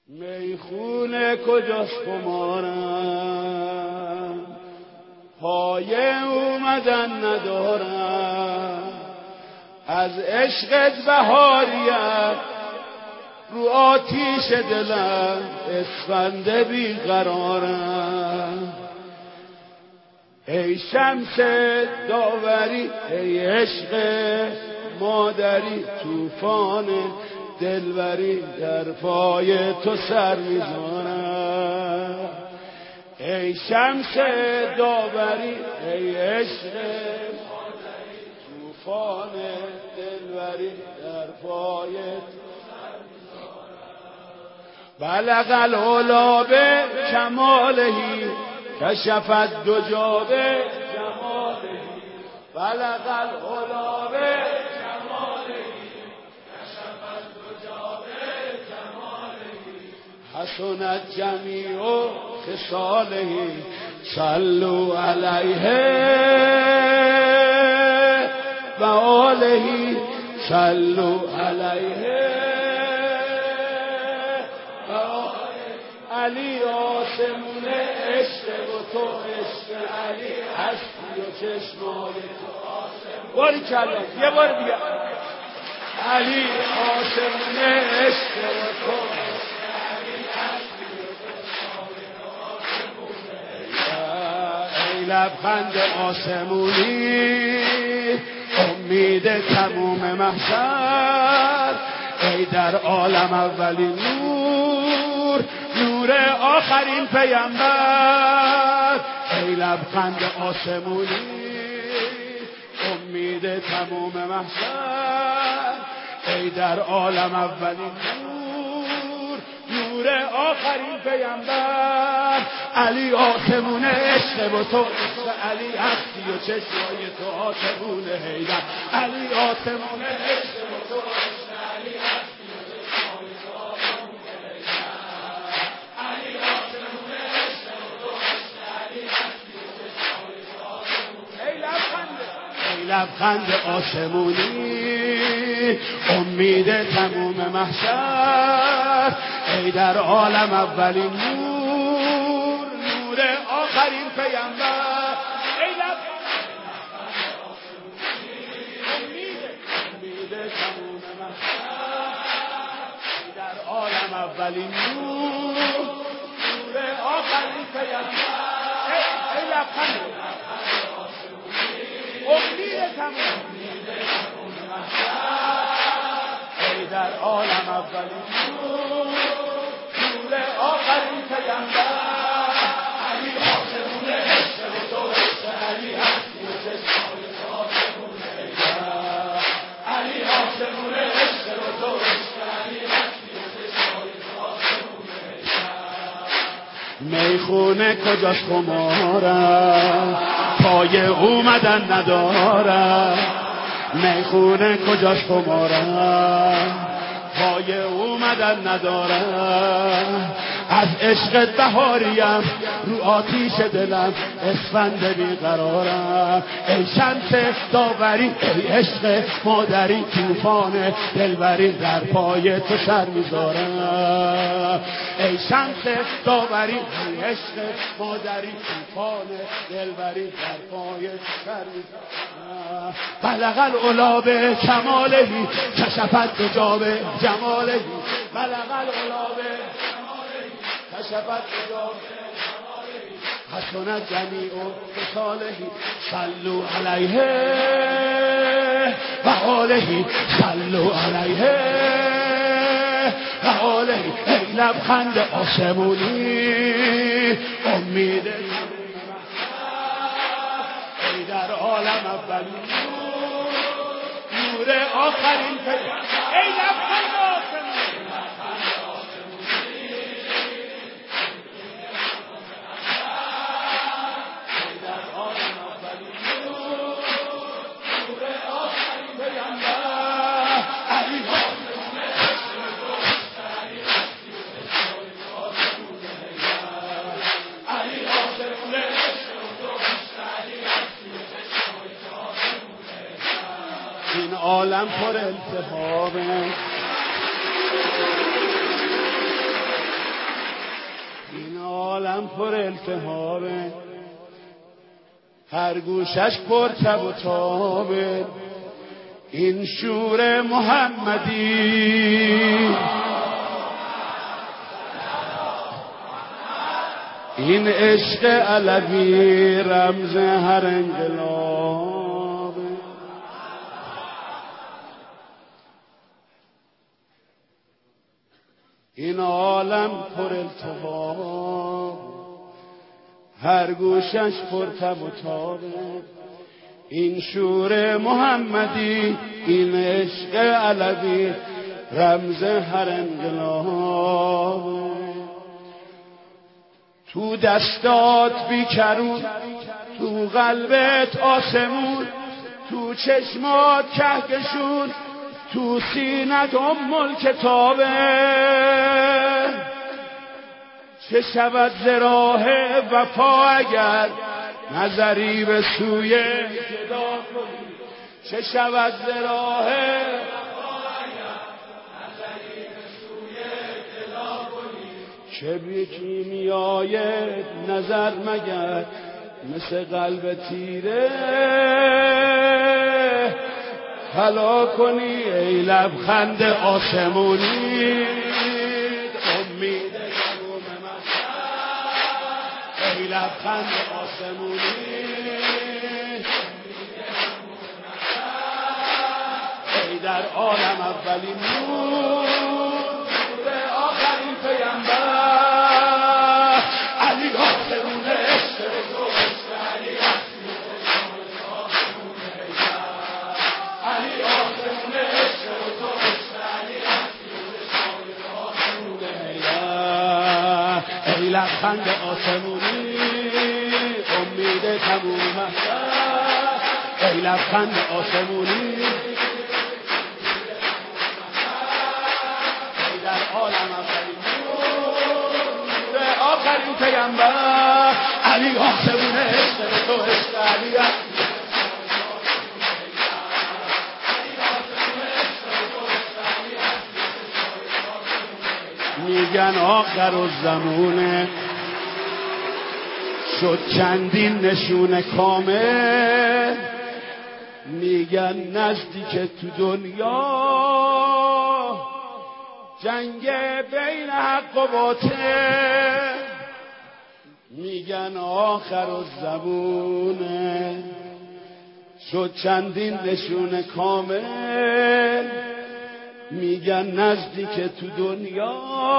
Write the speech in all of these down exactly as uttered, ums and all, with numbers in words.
میخونه کجاست خمارم، پایه اومدن ندارم، از عشقت بهاریت رو آتیش دلم اسفند بیقرارم. ای شمس داوری ای عشق مادری، طوفان دلبری در پای تو سر میذارم. ای شمس داوری ای عشق مادری، طوفان دلبری در پای تو سر میذارم. بلغ العلا به کمالهی کشفت دو جابه جمالهی، بلغ العلا به حسنت جمیع خصاله صلوا علیه و آله صلوا علیه و آله. علی آسمون عشق و تو عشق علی هستی و چشمای تو آسمون. باری کلا یه بار دیگه. علی آسمون عشق و تو لبخند آسمونی، امید تموم محشر. ای در عالم اولین نور، نور آخرین پیامبر. ای لبخند آسمونی، امید تموم محشر. ای در عالم اولین نور، نور آخرین پیامبر. علی آسمون عشق و تو عشق علی هستی و چشمای تو آسمون حیدر. علی آسمون عشق و تو عشق علی هستی و چشمای تو آسمون حیدر. علی آسمون عشق و تو عشق علی هستی و چشمای تو آسمون. ای لبخند ای لبخند آسمونی، امید تموم محشر. ای در عالم اولین نور، نور آخرین پیامبر. ای لبخند امید امید تموم محشر. ای در عالم اولین نور، نور آخرین پیامبر. ای لبخند امید تموم ای در عالم اولین نور، نور آخرین پیامبر. علی آسمون عشق و تو عشق علی هستی و چشمای تو آسمون حیدر. علی آسمون عشق و تو عشق علی هستی و چشمای تو آسمون حیدر. میخونه کجاش خمارم، پای اومدن ندارم. میخونه کجاش خمارم، پای اومدن ندارم. از عشقت بهاریم رو آتیش دلم اسفند بیقرارم. ای شمس داوری ای عشق مادری، طوفان دلبری در پای تو سر میذارم. ای شمس داوری ای عشق مادری، طوفان دلبری در پای تو سر میذارم. بلغ العلا به کمالهی کشفت دو جابه جمالهی، بلغ العلا به کشفت جامه حسنت جمیع خصاله صلوا علیه و آله صلوا علیه و آله. ای لبخند آسمونی، امید ای در عالم اولین نور، نور آخرین پیامبر. ای لبخند آسمونی این عالم پر التهابه. عالم پر التهابه، هر گوشش پر تب و تابه. این شور محمدی، این عشق علوی رمز هر انقلاب. این عالم پر التهاب، هر گوشش پر تب و تابه. این شور محمدی، این عشق علوی رمز هر انقلاب. تو دستات بیکرون، تو قلبت آسمون، تو چشمات کهکشون، تو سینت ام الکتابه. چه شود ز راه وفا اگر نظری به سوی جدا کنی؟ چه شود ز راه وفا اگر نظری به سوی جدا کنی؟ چه بی کیمیای نظر مگر مثل قلب تیره خلا کنی؟ ای لبخند آسمونی امید تموم مشهد، ای لبخند آسمونی ای در عالم اولین نور، نور آخرین پیامبر. علی آسمون عشق تو، عشق علی علی آسمون عشق تو، عشق علی ای لبخند آسمونی امید تموم مشهد، ای لبخند آسمونی ای در عالم اولین نور، نور آخرین پیامبر. علی آسمون عشق تو، عشق علی میگن آخر الزمونه، شد چندین نشون کامل. میگن نزدیک تو دنیا جنگ بین حق و باطل. میگن آخر الزمونه، شد چندین نشون کامل. میگن نزدیک تو دنیا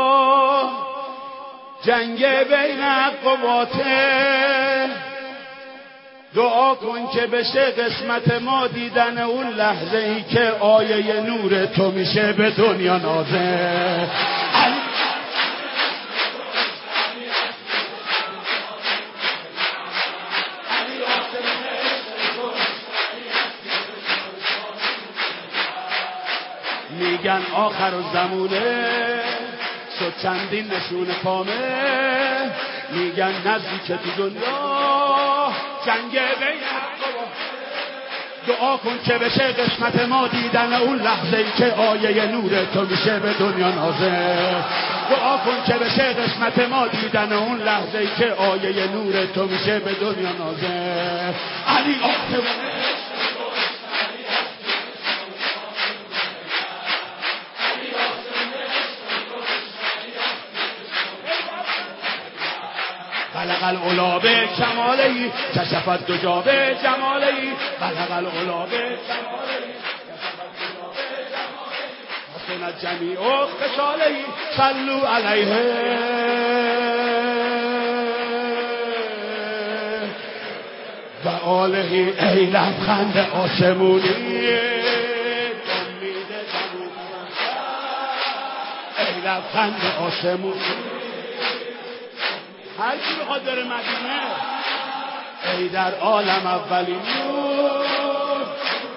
جنگ بین حق و باطل. دعا کن که بشه قسمت ما دیدن اون لحظه ای که آیه نور تو میشه به دنیا نازل. میگن آخر الزمونه، شد چندین نشون کامل. میگن نزدیک تو دنیا جنگ بین حق و دعا کن که بشه قسمت ما دیدن اون لحظه ای که آیه نور تو میشه به دنیا نازل. دعا کن که بشه قسمت ما دیدن اون لحظه ای که آیه نور تو میشه به دنیا نازل. علی آسمونه بلغ العلا به کمالی، کشفت دجا به جمالی. بلغ العلا به کمالی، حسنت جمیع خصالی. صلوا علیه و آله. ای لبخند آسمونی امید تموم مشهد، ای لبخند آسمونی هر کی بخواد بره مدینه. ای در عالم اولین نور،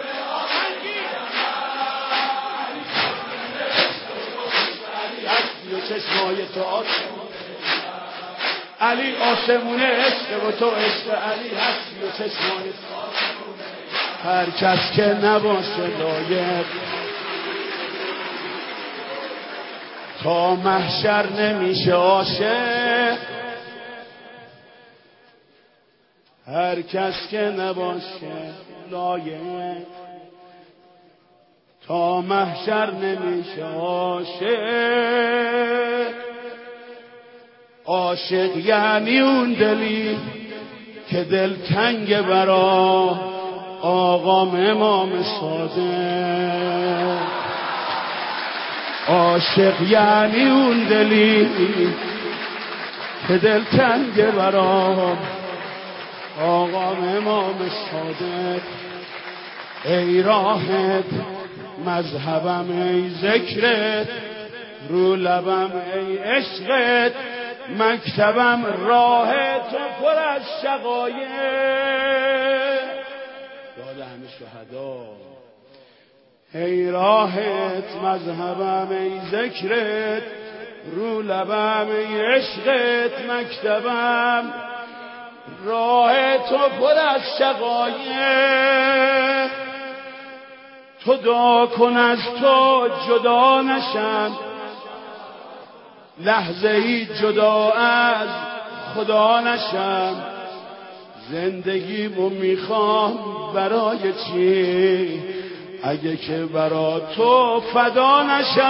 هستی و چشمای تو آسمون. علی آسمونه عشق و تو عشق علی هستی و چشمای تو آسمون. هر کس که نباشه لایق تا محشر نمیشه عاشق. هر کس که نباشه لایق تا محشر نمیشه عاشق. عاشق یعنی اون دلی که دل تنگ برا آقام امام صادق. عاشق یعنی اون دلی که دل تنگ برا آقام امام صادق. ای راهت مذهبم ای ذکرت، رو لبم ای عشقت، مکتبم راه تو پر از شقایق. یاد همه شهدا. ای راهت مذهبم ای ذکرت، رو لبم ای عشقت، مکتبم راه تو پر از شقایق. تو دعا کن از تو جدا نشم، لحظه ای جدا از خدا نشم. زندگیمو میخوام برای چی اگه که برا تو فدا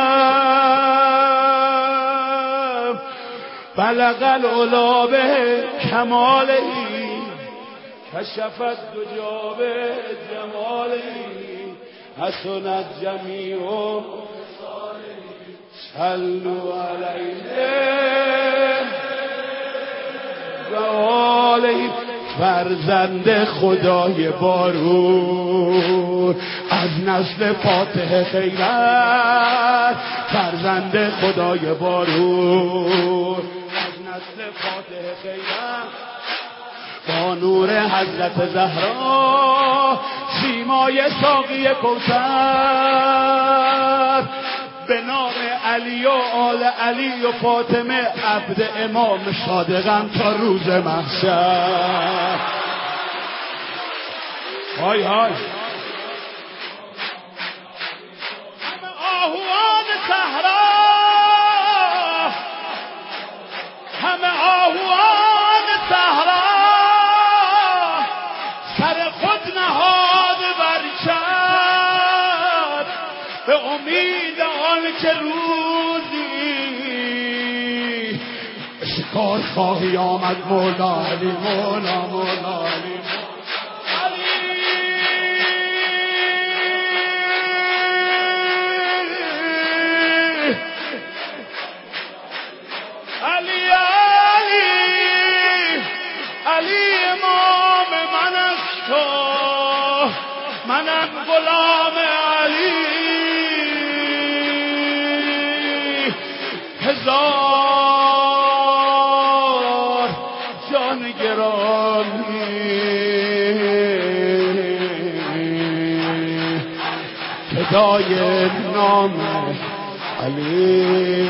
نشم. بلغ العلا به کمالی، کشفت دجا به جمالی، حسنت جمیع صلوا علیه و آله. فرزند خدای بارون از نسل فاتح خیرت، فرزند خدای بارون از نسل فاتح خیرت. با نور حضرت زهرا سیمای ساقی کوثر، به نام علی و آل علی و فاطمه عبد امام صادقم تا روز محشر. های های همه آهوان صحرا، همه آهوان صحرا سر خود نهاد بر چرخ، به امید آن که روزی شکار خواهی آمد. مولا علی، مولا مولا علی، علی علی علی امام من از تو، منم غلام علی. هزار جان گرامی فدای نام علی.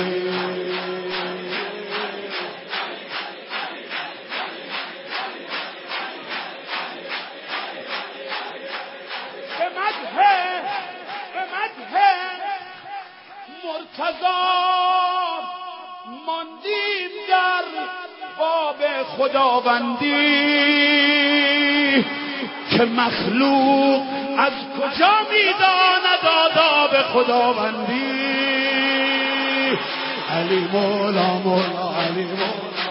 مرتضی ماندیم در باب خداوندی، که مخلوق از کجا میداند آداب خداوندی. علی مولا مولا علی مولا